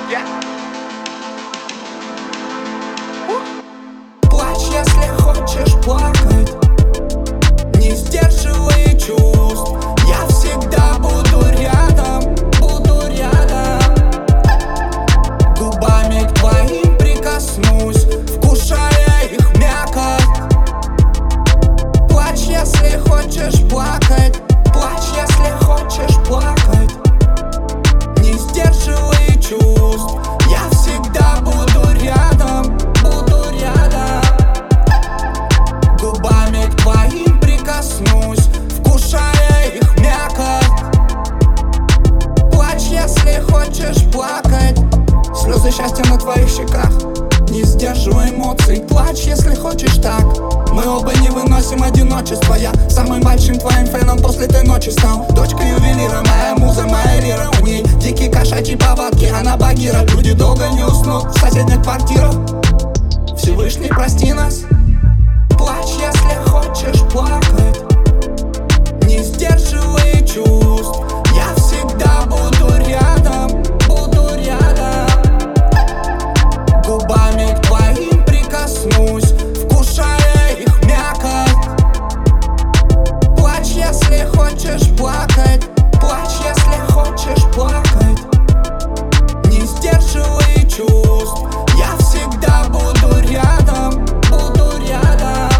Плачь, если хочешь плакать, не сдерживай чувств. Я всегда буду рядом, буду рядом. Губами к твоим прикоснусь, вкушая их мякоть. Плачь, если хочешь плакать, плачь, если хочешь плакать, не сдерживай чувств. Я всегда буду рядом, буду рядом. Губами к твоим прикоснусь, вкушая их мякоть. Плачь, если хочешь плакать, слезы счастья на твоих щеках, не сдерживай эмоций. Плачь, если хочешь так. Мы оба не выносим одиночество. Я самым большим твоим феном после той ночи стал. Дочка ювелира, моя муза, моя лира. У ней дикие кошачьи повадки, она багира. Люди долго не уснут в соседних квартирах. Всевышний, прости нас. Плачь, если хочешь плакать, не сдерживай чувств. Я всегда буду рядом, буду рядом. Губами к твоим прикоснусь, вкушая их мякоть. Плачь, если хочешь плакать, плачь, если хочешь плакать, не сдерживай чувств. Я всегда буду рядом, буду рядом.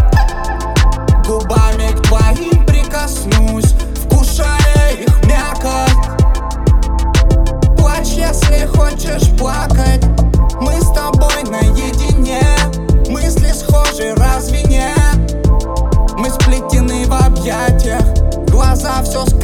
Губами к твоим прикоснусь, вкушая их мякоть. Плачь, если хочешь плакать. Мы с тобой наедине, мысли схожи, разве нет? Мы сплетены в объятиях, глаза все